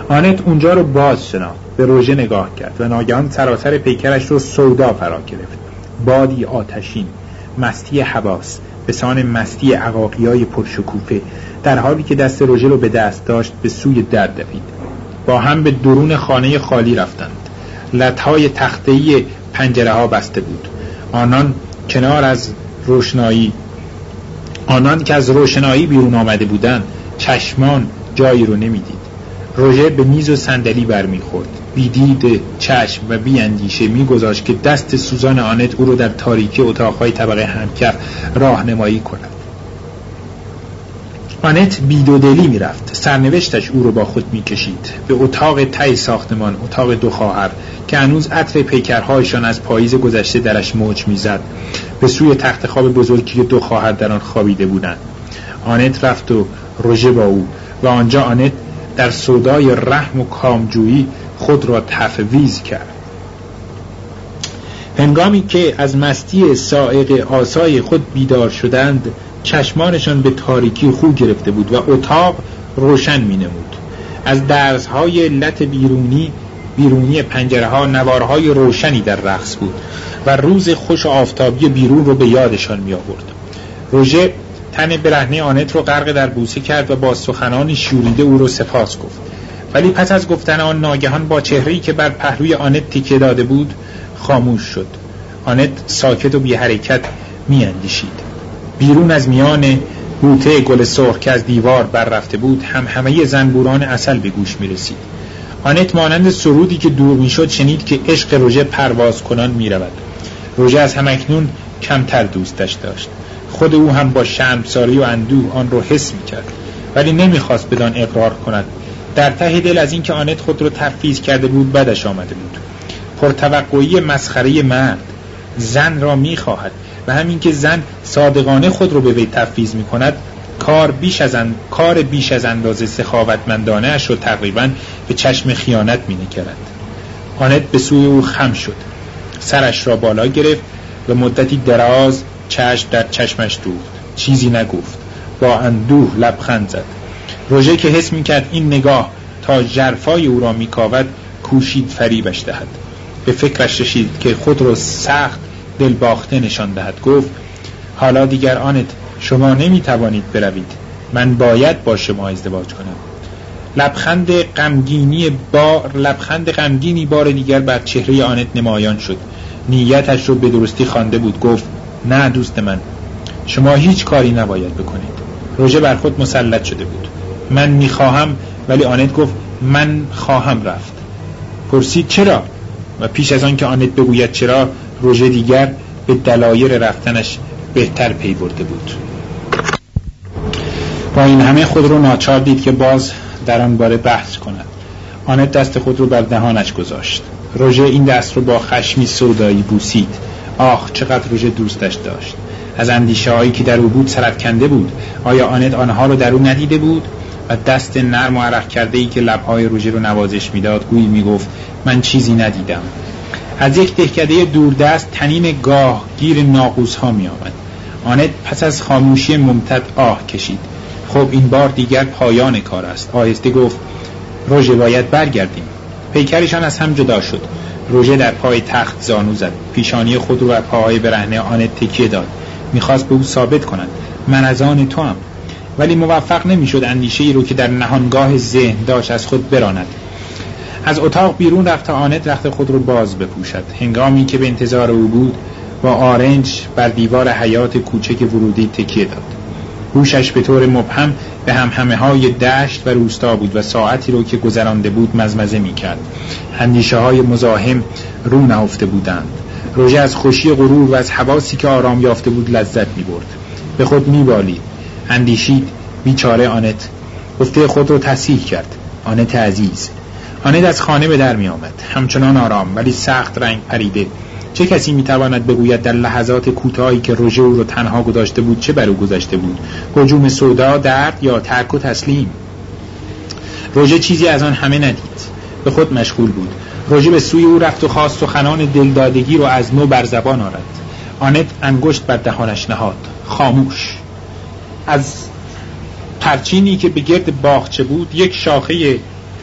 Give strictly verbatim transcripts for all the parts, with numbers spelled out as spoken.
آنت اونجا رو باز شناخت، به روژه نگاه کرد و ناگهان سراسر پیکرش رو سودا فرا گرفت. بادی آتشین، مستی حواس، به سان مستی عقاقیای پرشکوفه، در حالی که دست روژه رو به دست داشت به سوی در دوید. با هم به درون خانه خالی رفتند. لطهای تخته‌ای پنجره ها بسته بود. آنان کنار از روشنایی آنان که از روشنایی بیرون آمده بودند چشمان جایی رو نمیدید. روژه به میز و صندلی برمیخورد، بیدید چشم و بی اندیشه میگذاشت که دست سوزان آنت او رو در تاریکی اتاقهای طبقه همکف راهنمایی کند. آنت بیدودلی میرفت، سرنوشتش او رو با خود میکشید به اتاق ته ساختمان، اتاق دو خواهر که هنوز عطر پیکرهایشان از پاییز گذشته درش موج میزد، به سوی تخت خواب بزرگی که دو خواهر در آن خوابیده بودند. آنت رفت و روژه با او و آنجا آنت در سودای رحم و کامجویی خود را تفویض کرد. هنگامی که از مستی سائق آسای خود بیدار شدند، چشمانشان به تاریکی خو گرفته بود و اتاق روشن می نمود. از درزهای لط بیرونی بیرونی پنجره ها نوارهای روشنی در رقص بود و روز خوش آفتابی بیرون رو به یادشان می آورد. روژه تن برهنه آنت رو غرق در بوسه کرد و با سخنانی شوریده او رو سپاس گفت، ولی پس از گفتن آن ناگهان با چهره‌ای که بر پهلوی آنت تکیه داده بود خاموش شد. آنت ساکت و بی حرکت می اندیشید. بیرون از میان بوته گل سرخ که از دیوار بر رفته بود هم همه زنبوران عسل به گوش می رسید. آنت مانند سرودی که دور می شد شنید که عشق روژه پرواز کنان می رود. روژه از همکنون کمتر دوستش داشت. خود او هم با شرمساری و اندوه آن رو حس می کرد، ولی نمی خواست بدان اقرار کند. در ته دل از این که آنت خود رو تفویض کرده بود بدش آمده بود. پرتوقعی مسخره مرد، زن را می خواهد و همین که زن صادقانه خود رو به وی تفویض می کند کار بیش از ان... کار بیش از اندازه سخاوتمندانه اش رو تقریبا به چشم خیانت می نگرد. آنت به سوی او خم شد، سرش را بالا گرفت و مدتی دراز چشم در چشمش دوخت. چیزی نگفت، با اندوه لبخند زد. روژه که حس می کرد این نگاه تا ژرفای او را می کاود کوشید فریبش دهد. به فکرش رسید که خود را سخت دلباخته نشان دهد. گفت حالا دیگر آنت شما نمی توانید بروید، من باید با شما ازدواج کنم. لبخند غمگینی بار لبخند غمگینی بار دیگر بر چهره آنت نمایان شد. نیتش رو به درستی خوانده بود. گفت نه دوست من، شما هیچ کاری نباید بکنید. روژه بر خود مسلط شده بود. من میخواهم، ولی آنت گفت من خواهم رفت. پرسید چرا؟ و پیش از آن که آنت بگوید چرا، روژه دیگر به دلایل رفتنش بهتر پی برده بود. با این همه خود رو ناچار دید که باز در آن باره بحث کند. آنت دست خود رو بر دهانش گذاشت. روژه این دست رو با خشمی سودایی بوسید. آخ چقدر روژه دوستش داشت. از اندیشه هایی که در او بود سرت کنده بود. آیا آنت آنها رو در او ندیده بود؟ و دست نرم و عرق کرده ای که لبهای روژه رو نوازش میداد گویی میگفت من چیزی ندیدم. از یک دهکده دوردست تنین گاه گیر ناقوس ها می آمد. آنت پس از خاموشی ممتد آه کشید. خب این بار دیگر پایان کار است. آهسته گفت روژه باید برگردیم. پیکرشان از هم جدا شد. روژه در پای تخت زانو زد. پیشانی خود رو بر پاهای برهنه آنت تکیه داد. میخواست به او ثابت کند من از آن تو هم، ولی موفق نمیشد اندیشه ای رو که در نهانگاه ذهن داشت از خود براند. از اتاق بیرون رفت تا آنت رخت خود رو باز بپوشد. هنگامی که به انتظار او بود با آرنج بر دیوار حیاط کوچک ورودی تکیه داد. گوشش به طور مبهم به همهمه های دشت و روستا بود و ساعتی رو که گذرانده بود مزمزه می کرد. اندیشه های مزاحم رو نهفته بودند. روژه از خوشی غرور و از حواسی که آرام یافته بود لذت می برد. به خود می بالید. اندیشید بیچاره آنت. گفته خود رو تصحیح کرد. آنت عزیز. آنت از خانه به در می آمد، همچنان آرام ولی سخت رنگ پریده. چه کسی می تواند بگوید در لحظات کوتاهی که روژه او رو تنها گذاشته بود چه بر او گذشته بود؟ هجوم سودا، درد یا ترک و تسلیم؟ روژه چیزی از آن همه ندید. به خود مشغول بود. روژه به سوی او رفت و خواست سخنان دلدادگی رو از نو بر زبان آورد. آنت انگشت بر دهانش نهاد. خاموش. از پرچینی که به گرد باغچه بود یک شاخه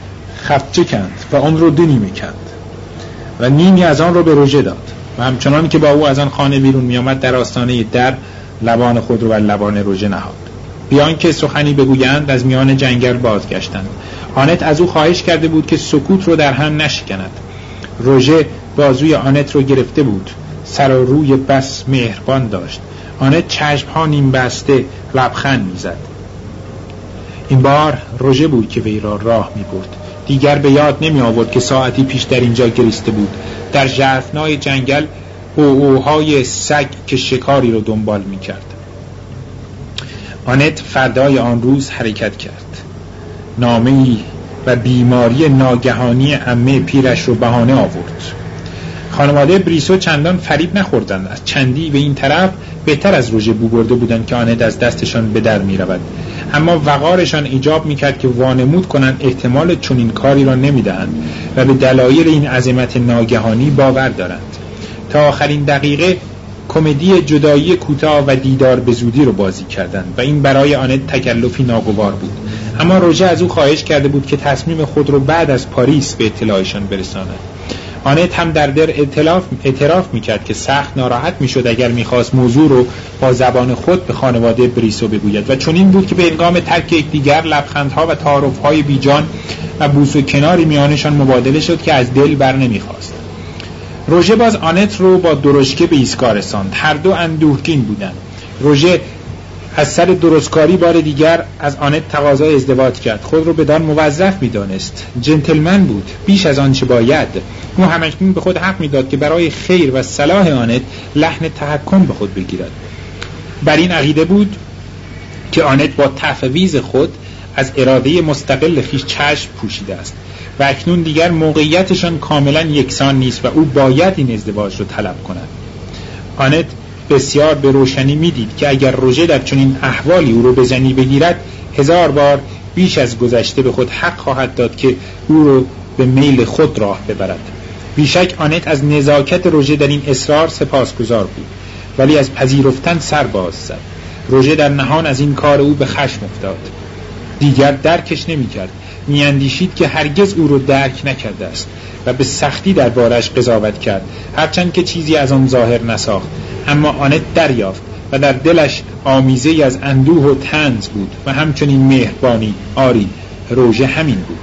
خفچه کند و آن رو دو نیمه کند و نیمی از آن رو به روژه داد و همچنان که با او از آن خانه بیرون می آمد در آستانه در لبان خود رو بر لبان روژه نهاد. بیان که سخنی بگویند از میان جنگل بازگشتند. آنت از او خواهش کرده بود که سکوت رو در هم نشکند. روژه بازوی آنت رو گرفته بود، سر و روی بس مهربان داشت. آنت چشمها نیم بسته لبخند میزد. این بار روژه بود که وی را راه می برد. دیگر به یاد نمی آورد که ساعتی پیش در اینجا گریسته بود، در ژرفنای جنگل اوهای سگ که شکاری رو دنبال می کرد. آنت فردای آن روز حرکت کرد. نامه‌ای و بیماری ناگهانی عمه پیرش رو بهانه آورد. خانواده بریسو چندان فریب نخوردند. از چندی به این طرف بهتر از روژه بو برده بودند که آنت از دستشان به در می رود. اما وقارشان ایجاب می کرد که وانمود کنند احتمال چنین کاری را نمی دهند و به دلایل این عظمت ناگهانی باور دارند. تا آخرین دقیقه کمدی جدایی کوتاه و دیدار به زودی رو بازی کردند و این برای آنت تکلفی ناگوار بود. اما روژه از او خواهش کرده بود که تصمیم خود رو بعد از پاریس به اطلاعشان برساند. آنت هم در در اعتراف, اعتراف میکرد که سخت ناراحت میشد اگر میخواست موضوع رو با زبان خود به خانواده بریسو بگوید و چنین بود که به هنگام ترک یکدیگر لبخندها و تعارفهای بیجان و بوس و کناری میانشان مبادله شد که از دل بر نمیخواست. روژه باز آنت رو با درشکه به ایستگاه رساند. هر دو اندوهگین بودند. روژه از سر درستکاری بار دیگر از آنت تقاضای ازدواج کرد. خود رو بدان موظف می‌دانست. جنتلمن بود بیش از آنچه باید. او همکنون به خود حق می‌داد که برای خیر و صلاح آنت لحن تحکم به خود بگیرد. بر این عقیده بود که آنت با تفویض خود از اراده مستقل خویش چشم پوشیده است و اکنون دیگر موقعیتشان کاملا یکسان نیست و او باید این ازدواج رو طلب کند. آنت بسیار به روشنی میدید که اگر روژه در چنین احوالی او رو به زنی بگیرد، هزار بار بیش از گذشته به خود حق خواهد داد که او رو به میل خود راه ببرد. بیشک آنت از نزاکت روژه در این اصرار سپاسگزار بود، ولی از پذیرفتن سر باز زد. روژه در نهان از این کار او به خشم افتاد. دیگر درکش نمی کرد. می اندیشید که هرگز او رو درک نکرده است و به سختی در بارش قضاوت کرد، هرچند که چیزی از آن ظاهر نساخت. اما آنت دریافت و در دلش آمیزه‌ای از اندوه و طنز بود و همچنین مهربانی. آری، روژه همین بود.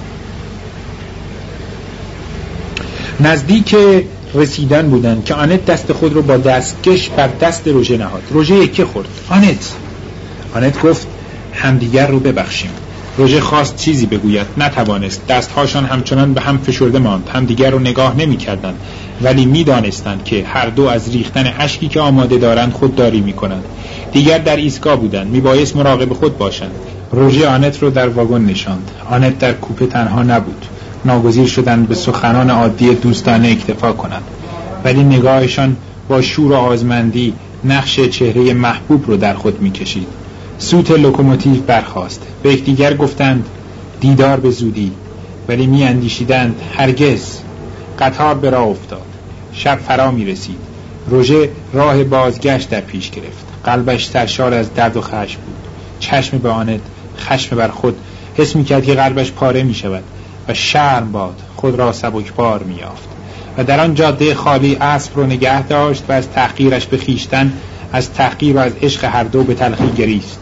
نزدیک رسیدن بودند که آنت دست خود رو با دستکش بر دست روژه نهاد. روژه یکی خورد. آنت آنت گفت همدیگر رو ببخشیم. روژه خواست چیزی بگوید، نتوانست. دستهاشان همچنان به هم فشرده ماند. همدیگر رو نگاه نمی کردند، ولی می دانستند که هر دو از ریختن اشکی که آماده دارند خودداری می کنند. دیگر در ایستگاه بودند. می بایست مراقب خود باشند. روژه آنت رو در واگن نشاند. آنت در کوپه تنها نبود. ناگزیر شدند به سخنان عادی دوستانه اکتفا کنند، ولی نگاهشان با شور و آزمندی نقش چهره محبوب رو در خود می کشید. سوت لوکوموتیو برخاست. به یکدیگر گفتند دیدار به زودی، ولی می اندیشیدند هرگز. قطار به راه افتاد. شب فرا می رسید. روژه راه بازگشت در پیش گرفت. قلبش سرشار از درد و خشم بود. چشم به آنت، خشم بر خود. حس می کرد که قلبش پاره می شود و شرم باد خود را سبکبار می یافت و در آن جاده خالی اسب رو نگه داشت و از تحقیرش به خیشتن، از تحقیر و از عشق هر دو به تلخی گریست.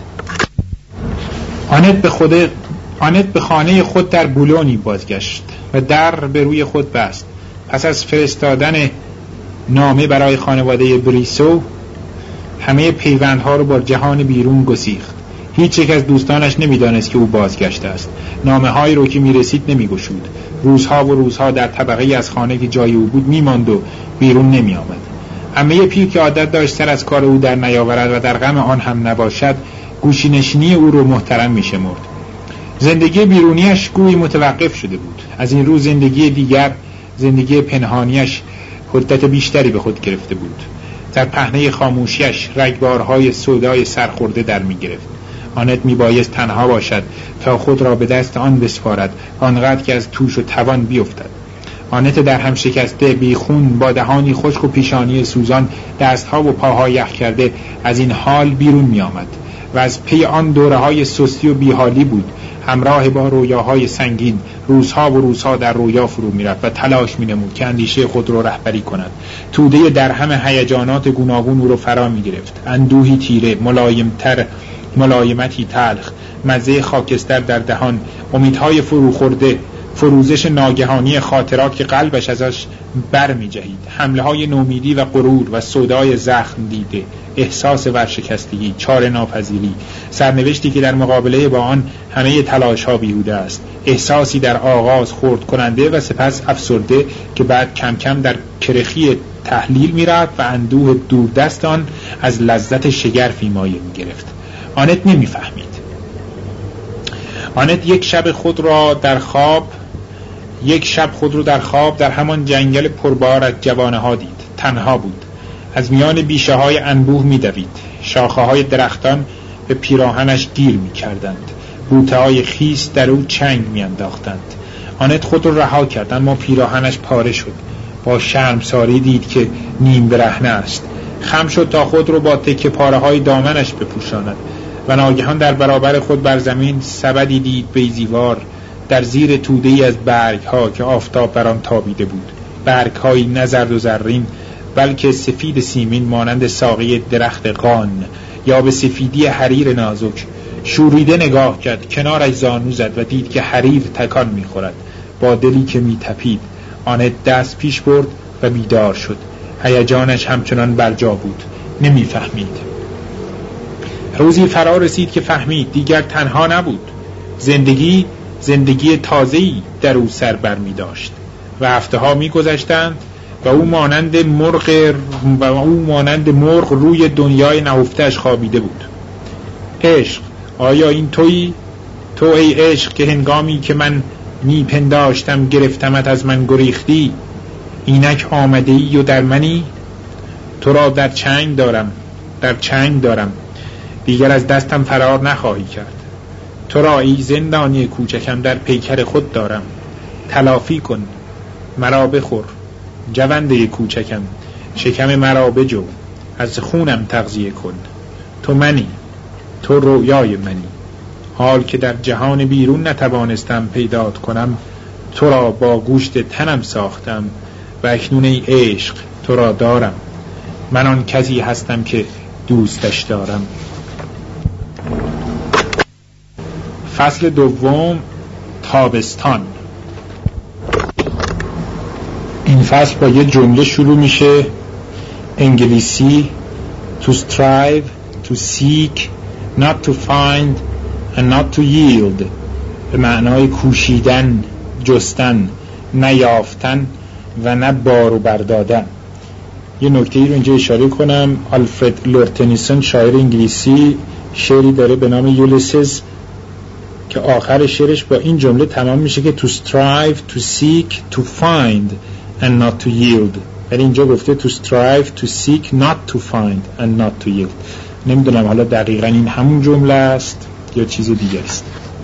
آنت به خود آنت به خانه خود در بولونی بازگشت و در به روی خود بست. پس از فرستادن نامه برای خانواده بریسو، همه پیوندها رو با جهان بیرون گسیخت. هیچ یک از دوستانش نمیدانست که او بازگشته است. نامه هایی رو که میرسید نمیگشود. روزها و روزها در طبقه از خانه که جای او بود میماند و بیرون نمی آمد. عمه پیر که عادت داشت سر از کار او در نیاورد و در غم آن هم نباشد، گوشی نشینی او رو محترم می شمرد. زندگی بیرونیش گویی متوقف شده بود. از این رو زندگی دیگر، زندگی پنهانیش حدت بیشتری به خود گرفته بود. در پهنه خاموشیش رگبارهای سودای سرخورده در می گرفت. آنت می بایست تنها باشد تا خود را به دست آن بسپارد، آنقدر که از توش و توان بیفتد. آنت در هم شکسته، بیخون، با دهانی خشک و پیشانی سوزان، دستها و پاها یخ کرده از این حال بیرون می آمد و از پی آن دوره های سستی و بیحالی بود. همراه با رویاهای سنگین روزها و روزها در رویا فرو می‌رفت و تلاش می‌نمود که اندیشه خود را رهبری کند. توده درهم هیجانات گوناگون او را فرا می‌گرفت. اندوهی تیره، ملایمتر، ملایمتی تلخ، مزه خاکستر در دهان، امیدهای فروخورده، فروزش ناگهانی خاطرات که قلبش ازش بر می جهید، حمله های نومیدی و غرور و سودای زخم دیده، احساس ورشکستگی، چاره ناپذیری، سرنوشتی که در مقابله با آن همه تلاش ها بیهوده است، احساسی در آغاز خرد کننده و سپس افسرده که بعد کم کم در کرخی تحلیل می رفت و اندوه دوردست آن از لذت شگرفی مایه می گرفت. آنت نمی فهمید. آنت یک شب خود را در خواب یک شب خود رو در خواب در همان جنگل پربار از جوانه ها دید. تنها بود. از میان بیشه های انبوه می دوید. شاخه های درختان به پیراهنش گیر می کردند. بوته های خیس در او چنگ می انداختند. آنت خود رو رها کرد اما پیراهنش پاره شد. با شرمساری دید که نیم برهنه است. خم شد تا خود رو با تکه پاره های دامنش بپوشاند و ناگهان در برابر خود بر زمین سبدی دید بیضیوار در زیر توده‌ای از برگ‌ها که آفتاب بر آن تابیده بود. برگ‌هایی نه زرد و زرین بلکه سفید سیمین مانند ساقه درخت قان یا به سفیدی حریر نازک. شوریده نگاه کرد، کنارش زانو زد و دید که حریر تکان می‌خورد با دلی که می‌تپید. آنت دست پیش برد و بیدار شد. هیجانش همچنان برجا بود. نمی‌فهمید. روزی فرا رسید که فهمید دیگر تنها نبود. زندگی زندگی تازه‌ای در او سر بر می داشت و هفته ها می گذشتند و او مانند مرغ و او مانند مرغ روی دنیای نهفته‌اش خوابیده بود. عشق، آیا این تویی؟ تو ای عشق که هنگامی که من می پنداشتم گرفتمت از من گریختی، اینک آمده ای و در منی؟ تو را در چنگ دارم، در چنگ دارم، دیگر از دستم فرار نخواهی کرد. تو را ای زندانی کوچکم در پیکر خود دارم، تلافی کن، مرا بخور، جونده کوچکم، شکم مرا بجو، از خونم تغذیه کن. تو منی، تو رویای منی. حال که در جهان بیرون نتوانستم پیدات کنم، تو را با گوشت تنم ساختم و اکنون ای عشق تو را دارم. من آن کسی هستم که دوستش دارم. فصل دوم، تابستان. این فصل با یه جمله شروع میشه، انگلیسی: to strive, to seek, not to find and not to yield، به معنای کوشیدن، جستن، نه یافتن و نه بارو بردادن. یه نکته ای رو اینجا اشاره کنم. آلفرد لورد تنیسون شاعر انگلیسی شعری داره به نام یولیسز که آخر شعرش با این جمله تمام میشه که to strive, to seek, to find and not to yield. ولی اینجا گفته to strive, to seek, not to find and not to yield. نمیدونم حالا دقیقا این همون جمله است یا چیز دیگه است.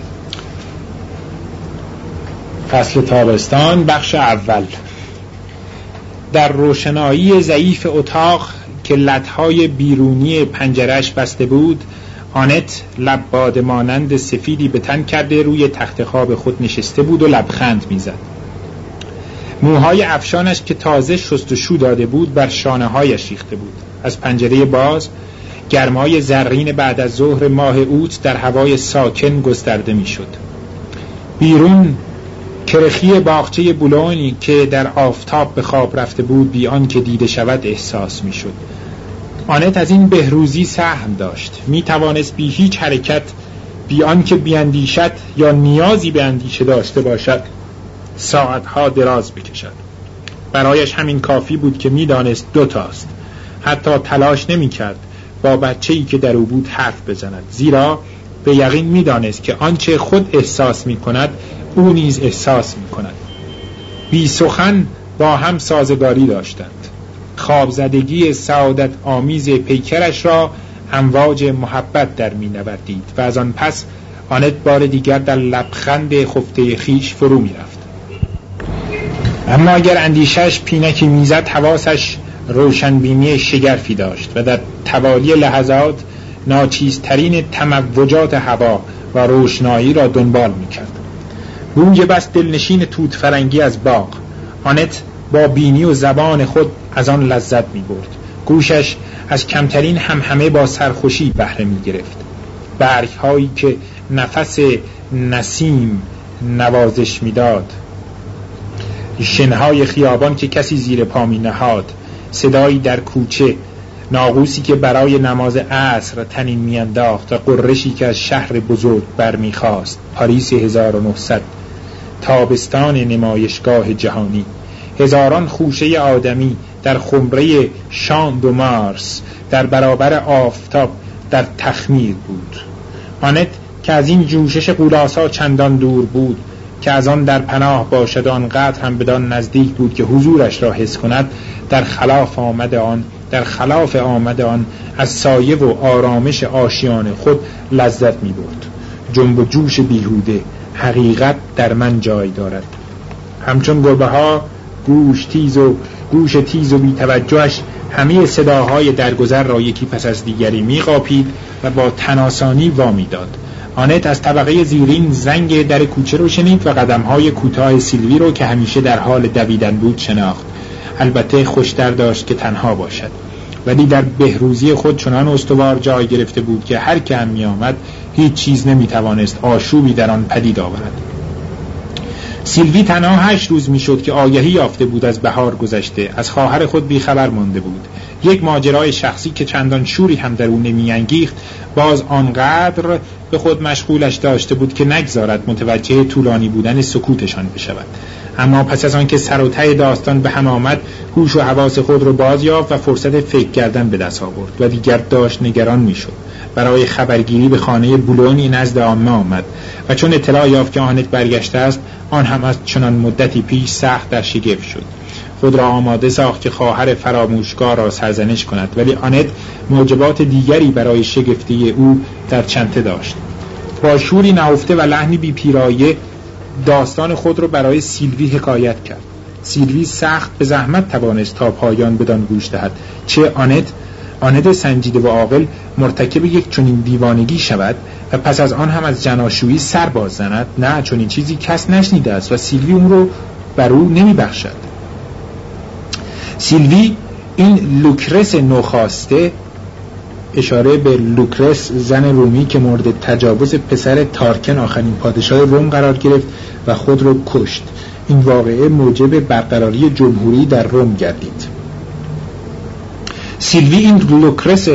فصل تابستان، بخش اول. در روشنایی ضعیف اتاق که لتهای بیرونی پنجره‌اش بسته بود، آنت لباد مانند سفیدی به تن کرده روی تخت خواب خود نشسته بود و لبخند میزد. موهای افشانش که تازه شستشو داده بود بر شانه هایش ریخته بود. از پنجره باز گرمای زرین بعد از ظهر ماه اوت در هوای ساکن گسترده میشد. بیرون کرخی باغچه بولونی که در آفتاب به خواب رفته بود بی آن که دیده شود احساس میشد. آنت از این بهروزی سهم داشت. می توانست بی هیچ حرکت، بی آن که بیاندیشد یا نیازی به اندیشه داشته باشد، ساعتها دراز بکشد. برایش همین کافی بود که می دانست دوتاست. حتی تلاش نمی کرد با بچه‌ای که در او بود حرف بزند، زیرا به یقین می دانست که آنچه خود احساس می کند او نیز احساس می کند. بی سخن با هم سازگاری داشتند. خوابزدگی سعادت آمیز پیکرش را امواج محبت در می نوردید و از آن پس آنت بار دیگر در لبخند خفته خیش فرو می رفت. اما اگر اندیشش پینکی میزد، حواسش روشنبینی شگرفی داشت و در توالی لحظات ناچیزترین تموجات هوا و روشنایی را دنبال می‌کرد. بوی بس دلنشین توت فرنگی از باغ. آنت با بینی و زبان خود از آن لذت می‌برد. گوشش از کمترین همهمه با سرخوشی بهره می‌گرفت. برگ‌هایی که نفس نسیم نوازش می‌داد، شنهای خیابان که کسی زیر پا می‌نهاد، صدایی در کوچه، ناقوسی که برای نماز عصر تنین می‌انداخت و قرشی که از شهر بزرگ برمی‌خاست. پاریس هزار و نهصد، تابستان نمایشگاه جهانی. هزاران خوشه آدمی در خمره شام دو مارس در برابر آفتاب در تخمیر بود. آنت که از این جوشش قولاسا چندان دور بود که از آن در پناه باشد، آنقدر هم بدان نزدیک بود که حضورش را حس کند، در خلاف آمد آن در خلاف آمد آن از سایه و آرامش آشیان خود لذت می برد. جنب و جوش بیهوده، حقیقت در من جای دارد. همچون گربه ها گوش تیز و گوش تیز و بی توجهش همه صداهای درگذر را یکی پس از دیگری می قاپید و با تناسانی وامی داد. آنت از طبقه زیرین زنگ در کوچه رو شنید و قدم‌های کوتاه سیلوی رو که همیشه در حال دویدن بود شناخت. البته خوشتر داشت که تنها باشد، ولی در بهروزی خود چنان استوار جای گرفته بود که هر که هم می آمد هیچ چیز نمی توانست آشوبی در آن پدید آورد. سیلوی تنها هشت روز می شد که آگهی یافته بود از بهار گذشته. از خواهر خود بیخبر مانده بود. یک ماجرای شخصی که چندان شوری هم در او نمی انگیخت باز آنقدر به خود مشغولش داشته بود که نگذارد متوجه طولانی بودن سکوتشان بشود. اما پس از آن که سر و ته داستان به هم آمد، هوش و حواس خود را باز یافت و فرصت فکر کردن به دست آورد و دیگر داشت نگران میشد. برای خبرگیری به خانه بولونی نزد عامه آمد و چون اطلاع یافت که آنت برگشته است، آن هم از چنان مدتی پیش سخت در شگفت شد. خود را آماده ساخت که خواهر فراموشکار را سرزنش کند، ولی آنت موجبات دیگری برای شگفتی او در چنته داشت. با شوری نهفته و لحنی بی پیرایه داستان خود را برای سیلوی حکایت کرد. سیلوی سخت به زحمت توانست تا پایان بدان گوش دهد. چه آنت آنت سنجیده و عاقل مرتکب یک چنین دیوانگی شود و پس از آن هم از جناشویی سر باز زند؟ نه، چنین چیزی کس نشنیده است و سیلوی اون رو بر او نمی بخشد. سیلوی این لوکرس نوخاسته، اشاره به لوکرس زن رومی که مورد تجاوز پسر تارکن آخرین پادشاه روم قرار گرفت و خود را کشت، این واقعه موجب برقراری جمهوری در روم گردید. سیلوی این لوکرس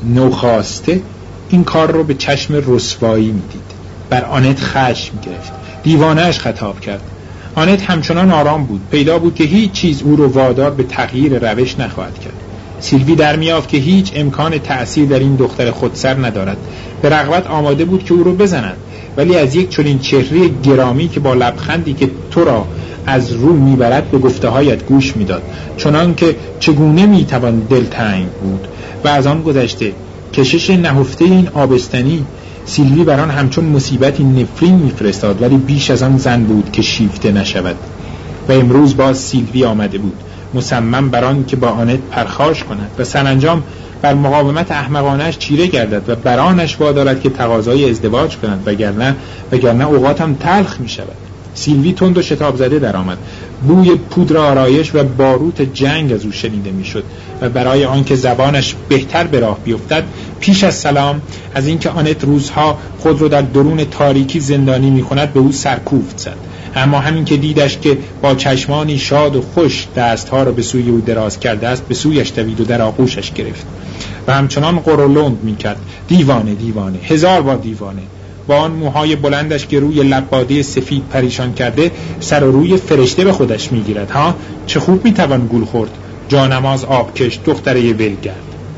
نوخاسته این کار رو به چشم رسوایی میدید. بر آنت خشم گرفت، دیوانه‌اش خطاب کرد. آنت همچنان آرام بود. پیدا بود که هیچ چیز او رو وادار به تغییر روش نخواهد کرد. سیلوی در میافت که هیچ امکان تأثیر در این دختر خودسر ندارد. به رغبت آماده بود که او رو بزند، ولی از یک چنین چهره گرامی که با لبخندی که تو را از رو میبرد به گفته هایت گوش میداد، چنان که چگونه میتوان دلتنگ بود. و از آن گذشته کشش نهفته این آبستنی، سیلوی بران همچون مصیبتی نفرین میفرستاد، ولی بیش از آن زن بود که شیفته نشود. و امروز باز سیلوی آمده بود، مصمم بران که با آنت پرخاش کند و سرانجام بر مقاومت احمقانش چیره گردد و برانش وادارد که تقاضای ازدواج کند، وگرنه وگرنه اوقاتم تلخ می شود. سیلوی تند و شتاب زده در آمد. بوی پودر آرایش و باروت جنگ از او شنیده می شد و برای آنکه زبانش بهتر به راه بیفتد، پیش از سلام از اینکه آنت روزها خود رو در درون تاریکی زندانی می کند به او سرکوفت زد. اما همین که دیدش که با چشمانی شاد و خوش دستها را به سوی او دراز کرده است، به سویش دوید و در آغوشش گرفت و همچنان قرولند می کرد: دیوانه دیوانه، هزار بار دیوانه. با آن موهای بلندش که روی لباده سفید پریشان کرده، سر و روی فرشته به خودش می گیرد. ها، چه خوب می توان گول خورد. جانماز آبکش، دختره ولگرد.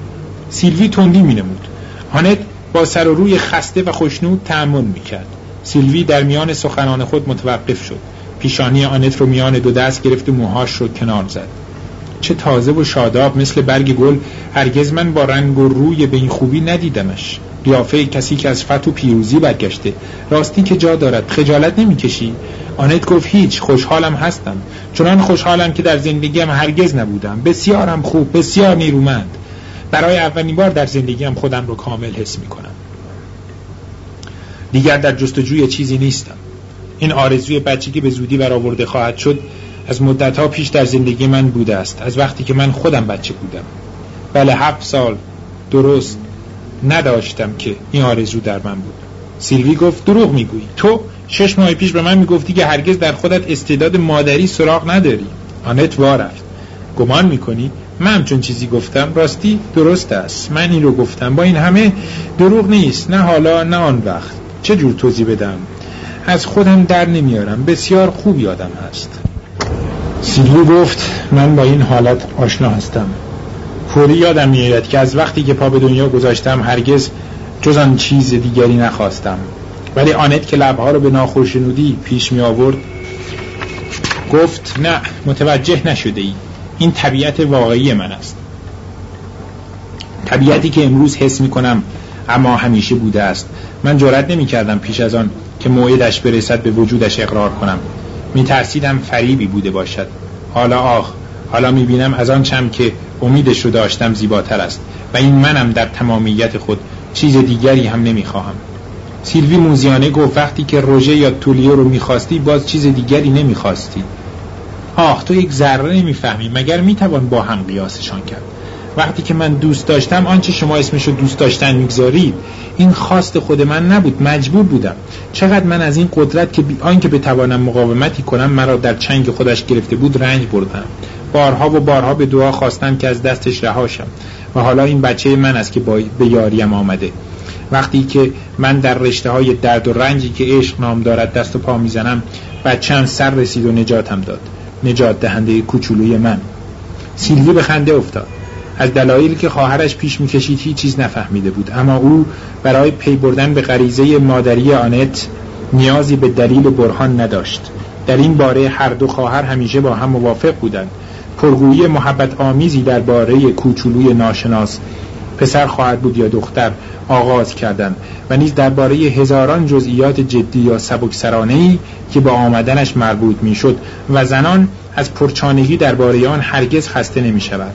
سیلوی تندی می نمود. آنت با سر و روی خسته و خوشنود تأمل می کرد. سیلوی در میان سخنان خود متوقف شد. پیشانی آنت رو میان دو دست گرفت و موهاش رو کنار زد. چه تازه و شاداب، مثل برگ گل. هرگز من با رنگ و روی به این خوبی ندیدمش. قیافه کسی که از فتح و پیروزی برگشته. راستی که جا دارد. خجالت نمی کشی؟ آنت گفت هیچ، خوشحالم هستم. چنان خوشحالم که در زندگیم هرگز نبودم. بسیارم خوب، بسیار نیرومند. برای اولین بار در زندگیم خودم رو کامل حس می کنم. دیگر در جستجوی چیزی نیستم. این آرزوی بچگی به زودی برآورده خواهد شد از مدت‌ها پیش در زندگی من بوده است، از وقتی که من خودم بچه بودم. بله، هفت سال درست نداشتم که این آرزو در من بود. سیلوی گفت دروغ میگویی. تو شش ماه پیش به من میگفتی که هرگز در خودت استعداد مادری سراغ نداری. آنت وا رفت. گمان میکنی من همچون چیزی گفتم؟ راستی درست است، من این رو گفتم. با این همه دروغ نیست، نه حالا نه آن وقت. چه جور توضیح بدم؟ از خودم در نمیارم. بسیار خوب یادم هست. سیلوی گفت من با این حالت آشنا هستم. فوری یادم میاد که از وقتی که پا به دنیا گذاشتم هرگز جز آن چیز دیگری نخواستم. ولی آنت که لبها رو به ناخوشنودی پیش می آورد گفت نه، متوجه نشده ای. این طبیعت واقعی من است، طبیعتی که امروز حس می کنم اما همیشه بوده است. من جرئت نمی کردم پیش از آن که موعدش برسد به وجودش اقرار کنم. می ترسیدم فریبی بوده باشد. حالا آخ، حالا می بینم از آن چم که امیدش رو داشتم زیباتر است و این منم در تمامیت خود. چیز دیگری هم نمی خواهم. سیلوی موزیانه گفت وقتی که روژه یا تولیو رو می خواستی باز چیز دیگری نمی خواستی. آخ، تو یک ذره نمی فهمی. مگر می توان با هم قیاسشان کرد؟ وقتی که من دوست داشتم آنچه شما اسمشو دوست داشتن میگذارید این خواست خود من نبود، مجبور بودم. چقدر من از این قدرت که آن که بتوانم مقاومتی کنم مرا در چنگ خودش گرفته بود رنج بردم. بارها و بارها به دعا خواستم که از دستش رهاشم و حالا این بچه من است که به یاریم آمده. وقتی که من در رشته های درد و رنجی که عشق نام دارد دست و پا میزنم بچه‌م سر رسید و نجاتم داد. نجات دهنده کوچولوی من. سیلوی به خنده افتاد. از دلایلی که خواهرش پیش میکشید هیچ چیز نفهمیده بود، اما او برای پی بردن به غریزه مادری آنت نیازی به دلیل برهان نداشت. در این باره هر دو خواهر همیشه با هم موافق بودند. پرگویی محبت آمیزی درباره کوچولوی ناشناس، پسر خواهد بود یا دختر، آغاز کردند و نیز درباره هزاران جزئیات جدی یا سبکسرانه‌ای که با آمدنش مربوط میشد و زنان از پرچانگی درباره آن هرگز خسته نمیشود.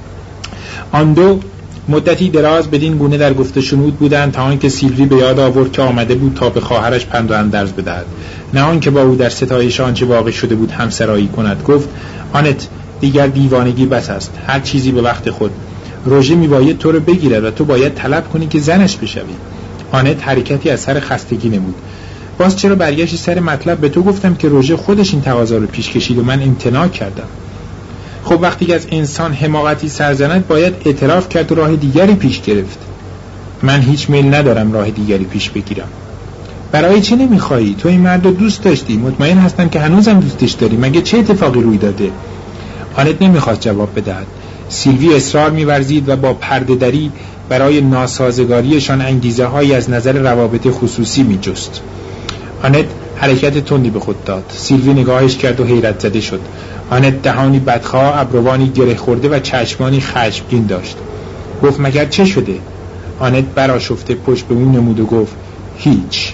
آن دو مدتی دراز بدین گونه در گفت و شنود بودند تا آنکه سیلوی به یاد آورد که آمده بود تا به خواهرش پند و اندرز بدهد، نه آنکه با او در ستایش آنچه واقع شده بود همسرایی کند. گفت آنت، دیگر دیوانگی بس است، هر چیزی به وقت خود. روژه میباید تو رو بگیرد و تو باید طلب کنی که زنش بشوی. آنت حرکتی از سر خستگی نمود. باز چرا برگشتی سر مطلب؟ به تو گفتم که روژه خودش این تقاضا رو پیش کشید و من امتناع کردم. خب وقتی که از انسان حماقتی سرزند باید اعتراف کرد و راه دیگری پیش گرفت. من هیچ میل ندارم راه دیگری پیش بگیرم. برای چی نمیخوایی؟ تو این مرد رو دوست داشتی، مطمئن هستم که هنوزم دوستش داری. مگه چه اتفاقی روی داده؟ آنت نمیخواست جواب بدهد. سیلوی اصرار می‌ورزید و با پرده دری برای ناسازگاریشان انگیزه هایی از نظر روابط خصوصی می‌جست. آنت حرکت تندی به خود داد. سیلوی نگاهش کرد و حیرت زده شد. آنت دهانی بدخواه، ابروانی گره خورده و چشمانی خشمگین داشت. گفت مگر چه شده؟ آنت برآشفته پشت به اون نمود و گفت هیچ.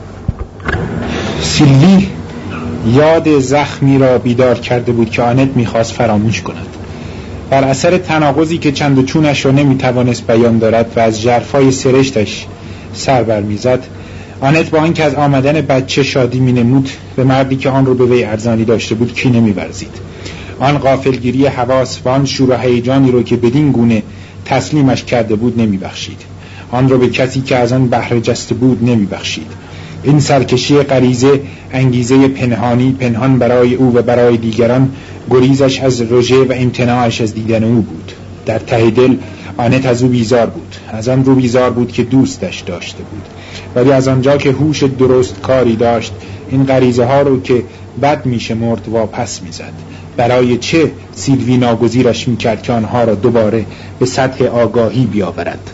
سیلوی یاد زخمی را بیدار کرده بود که آنت می‌خواست فراموش کند. بر اثر تناقضی که چند و چونش را نمیتوانست بیان دارد و از ژرفای سرشتش سر برمیزد، آنت با آنکه از آمدن بچه شادی مینمود به مردی که آن رو به وی ارزانی داشته بود کینه می‌ورزید. آن غافلگیری حواس و آن شور و هیجانی رو که بدین گونه تسلیمش کرده بود نمیبخشید. آن رو به کسی که از آن بهره جسته بود نمیبخشید. این سرکشی غریزه انگیزه پنهانی پنهان برای او و برای دیگران، گریزش از روژه و امتناعش از دیدن او بود. در ته دل آنت از او بیزار بود. از آن رو بیزار بود که دوستش داشته بود، ولی از آنجا که هوش درست کاری داشت این غریزه ها رو که بد میشمرد واپس میزد. برای چه سیلوی ناگزیرش میکرد که آنها را دوباره به سطح آگاهی بیاورد؟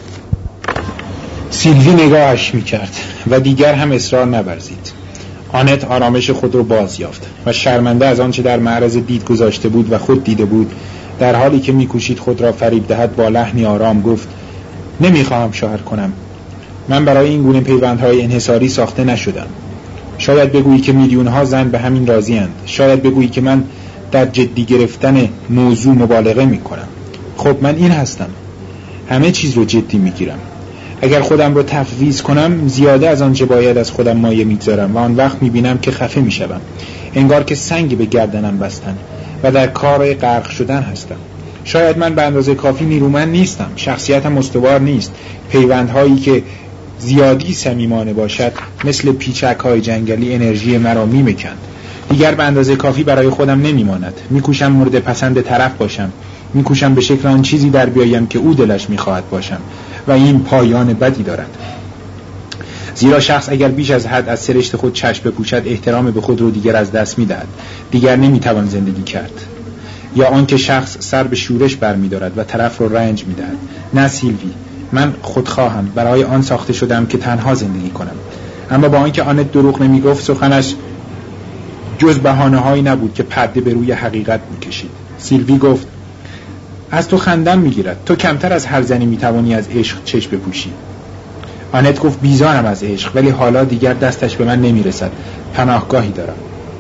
سیلوی نگاهش میکرد و دیگر هم اصرار نورزید. آنت آرامش خود رو باز یافت و شرمنده از آنچه در معرض دید گذاشته بود و خود دیده بود، در حالی که میکوشید خود را فریب دهد با لحنی آرام گفت نمیخواهم شوهر کنم. من برای این گونه پیوندهای انحصاری ساخته نشدم. شاید بگویی که میلیون ها زن به همین راضی اند. شاید بگویی که من در جدی گرفتن موضوع مبالغه میکنم. خب من این هستم، همه چیز رو جدی میگیرم. اگر خودم رو تفویض کنم زیاده از آنچه باید از خودم مایه میگذارم و آن وقت میبینم که خفه میشوم، انگار که سنگی به گردنم بستن و در کار غرق شدن هستم. شاید من به اندازه کافی نیرومند نیستم، شخصیتم استوار نیست، پیوندهایی که زیادی صمیمانه باشد مثل پیچک‌های جنگلی انرژی مرا میمکند. دیگر به اندازه کافی برای خودم نمیماند. میکوشم مورد پسند طرف باشم، میکوشم به شکل آن چیزی در بیایم که او دلش میخواهد باشم و این پایان بدی دارد. زیرا شخص اگر بیش از حد از سرشت خود چشم بپوشد احترام به خود رو دیگر از دست میدهد، دیگر نمیتوان زندگی کرد. یا آنکه شخص سر به شورش برمی‌دارد و طرف رو رنج میدهد. نه سیلوی، من خودخواهم، برای آن ساخته شدم که تنها زندگی کنم. اما با آنکه آنت دروغ نمیگفت، سخنش جز بهانه‌هایی نبود که پرده به روی حقیقت میکشید. سیلوی گفت: از تو خندم میگیرد، تو کمتر از هر زنی میتوانی از عشق چشم بپوشی. آنت گفت: بیزارم از عشق، ولی حالا دیگر دستش به من نمیرسد، پناهگاهی دارم.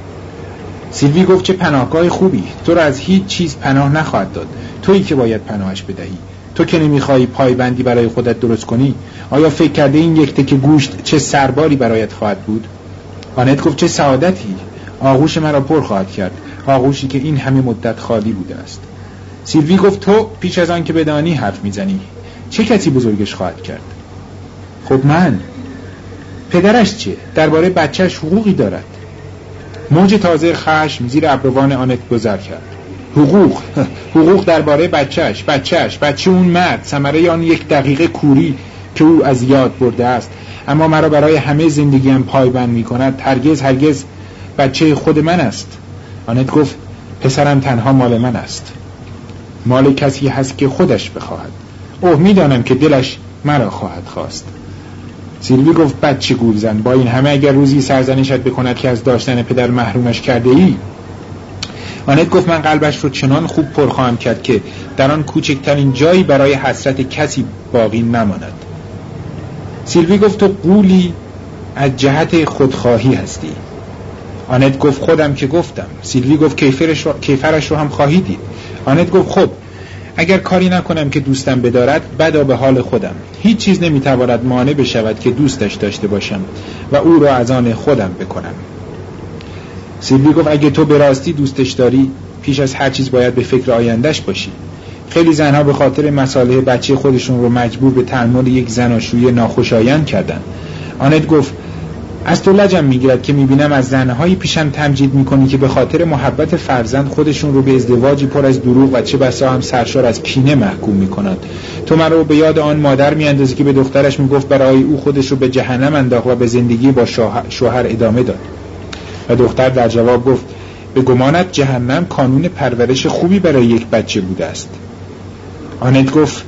سیلوی گفت: چه پناهگاه خوبی، تو را از هیچ چیز پناه نخواهد داد، تویی که باید پناهش بدهی. تو که نمیخوای پایبندی برای خودت درست کنی، آیا فکر کرده این یک تکه گوشت چه سرباری برایت خواهد بود؟ آنت گفت: چه سعادتی، آغوش مرا پر خواهد کرد، آغوشی که این همه مدت خالی بوده است. سیلوی گفت: تو پیش از آن که بدانی حرف میزنی، چه کسی بزرگش خواهد کرد؟ خب من. پدرش چه؟ درباره بچهش حقوقی دارد. موج تازه خشم زیر ابروان آنت گذر کرد. حقوق حقوق درباره بچهش بچهش بچه اون مرد، ثمره آن یک دقیقه کوری که او از یاد برده است، اما مرا برای همه زندگیم پایبند می‌کند. هرگز هرگز بچه خود من است. آنت گفت: پسرم تنها مال من است، مال کسی هست که خودش بخواهد. اوه، میدانم که دلش مرا خواهد خواست. سیلوی گفت: بچه گولزن، با این همه اگر روزی سرزنشت بکند که از داشتن پدر محرومش کرده ای. آنت گفت: من قلبش رو چنان خوب پر خواهم کرد که در آن کوچکترین جایی برای حسرت کسی باقی نماند. سیلوی گفت: تو قولی از جهت خودخواهی هستی. آنت گفت: خودم که گفتم. سیلوی گفت: کیفرش رو, کیفرش رو هم خواهی دید. آنت گفت: خب اگر کاری نکنم که دوستم بدارد، بدا به حال خودم. هیچ چیز نمیتواند مانع بشود که دوستش داشته باشم و او را از آن خودم بکنم. سیلوی گفت: اگه تو به راستی دوستش داری، پیش از هر چیز باید به فکر آیندهش باشی. خیلی زنها به خاطر مصالح بچه خودشون رو مجبور به تحمل یک زناشویی ناخوشایند کردن. آنت گفت: از تو لجم میگیرد که میبینم از زنهایی پیشم تمجید میکنی که به خاطر محبت فرزند خودشون رو به ازدواجی پر از دروغ و چه بسا هم سرشار از کینه محکوم میکنند. تو من رو به یاد آن مادر میاندازی که به دخترش میگفت برای او خودش رو به جهنم انداخت و به زندگی با شوهر ادامه داد. و دختر در جواب گفت: به گمانت جهنم کانون پرورش خوبی برای یک بچه بوده است. آنت گفت: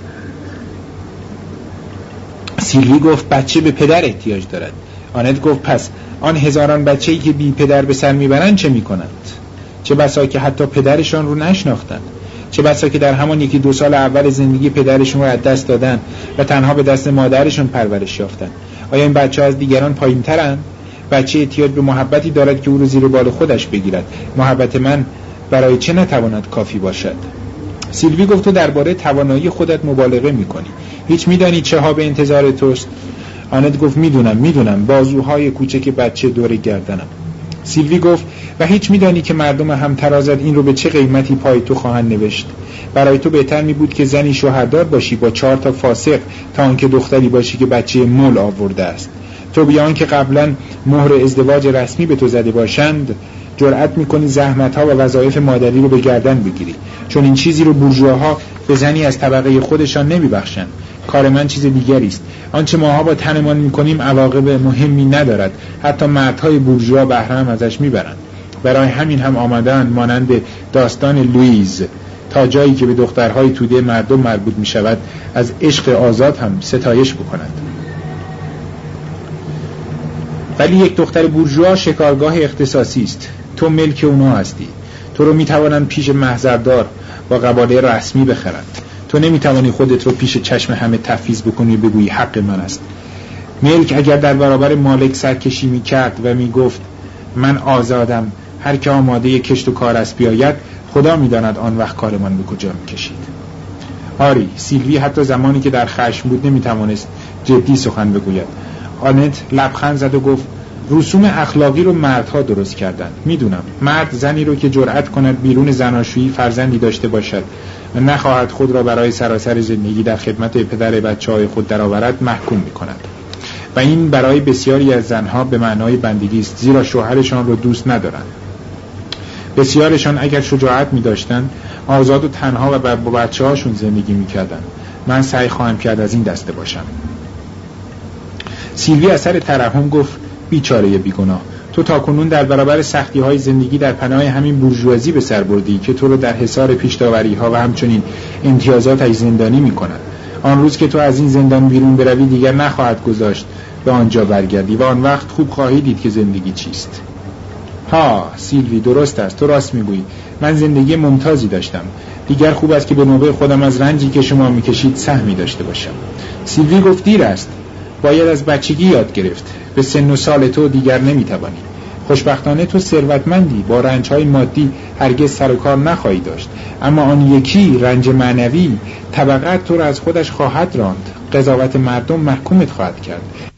سیلوی گفت: بچه به پدر احتیاج دارد. آنت گفت: پس آن هزاران بچه‌ای که بی پدر به سر میبرند چه میکنند؟ چه بسا که حتی پدرشان رو نشناختند، چه بسا که در همان یکی دو سال اول زندگی پدرشون رو از دست دادن و تنها به دست مادرشون پرورش یافتن. آیا این بچه‌ها از دیگران پایین‌ترند؟ بچه احتیاج به محبتی دارد که او رو زیر بال خودش بگیرد. محبت من برای چه نتواند کافی باشد؟ سیلوی گفت: تو درباره توانایی خودت مبالغه میکنی. هیچ میدانی چه ها به انتظار توست؟ آنت گفت: میدونم میدونم بازوهای کوچک بچه دور گردنم. سیلوی گفت: و هیچ میدانی که مردم هم ترازد این رو به چه قیمتی پای تو خواهند نوشت؟ برای تو بهتر می بود که زنی شوهردار باشی با چهار تا فاسق تا آنکه دختری باشی که بچه مول آورده است. تو بیان که قبلا مهر ازدواج رسمی به تو زده باشند، جرأت میکنی زحمت‌ها و وظایف مادری رو به گردن بگیری، چون این چیزی رو بورژواها به زنی از طبقه خودشان نمیبخشند. کار من چیز دیگری است. آنچه ماها با تنمان میکنیم عواقب مهمی ندارد، حتی مردهای بورژوا بهره هم ازش میبرند. برای همین هم آمدن مانند داستان لوئیز تا جایی که به دخترهای توده مردم مربوط میشود از عشق آزاد هم ستایش بکنند. ولی یک دختر بورژوا شکارگاه اختصاصی است. تو ملک اونا هستی. تو رو میتوانند پیش محضردار با قباله رسمی بخرند. تو نمیتوانی خودت رو پیش چشم همه تفویض بکنی و بگویی حق من است. ملک اگر در برابر مالک سرکشی میکرد و میگفت من آزادم، هر که آماده کشت و کار است بیاید، خدا میداند آن وقت کارمان به کجا میکشید. آری، سیلوی حتی زمانی که در خشم بود نمیتوانست جدی سخن بگوید. آنت لبخند زد و گفت رسوم اخلاقی رو مردها درست کردن. میدونم مرد زنی رو که جرأت کند بیرون زناشویی فرزندی داشته باشد و نخواهد خود را برای سراسر زندگی در خدمت پدر بچه‌های خود درآورد محکوم می‌کند و این برای بسیاری از زنها به معنای بندگی است، زیرا شوهرشان را دوست ندارند. بسیارشان اگر شجاعت می‌داشتند آزاد و تنها و با بچه‌هاشون زندگی می‌کردند. من سعی خواهم کرد از این دسته باشم. سیلوی اثر ترحم گفت بیچاره بیگناه، تو تاکنون در برابر سختی‌های زندگی در پناه همین بورژوازی به سر بردی که تو رو در حصار پیش‌داوری‌ها و همچنین امتیازاتش زندانی می‌کند. آن روز که تو از این زندان بیرون بروی دیگر نخواهد گذاشت به آنجا برگردی و آن وقت خوب خواهی دید که زندگی چیست. ها سیلوی، درست است، تو راست میگویی. من زندگی ممتازی داشتم. دیگر خوب است که به نوبه خودم از رنجی که شما میکشید سهمی داشته باشم. سیلوی گفت دیر است. باید از بچگی یاد گرفت. به سن و سال تو دیگر نمیتوانی. خوشبختانه تو ثروتمندی، با رنجهای مادی هرگز سر و کار نخواهی داشت، اما آن یکی رنج معنوی طبقت تو را از خودش خواهد راند. قضاوت مردم محکومت خواهد کرد.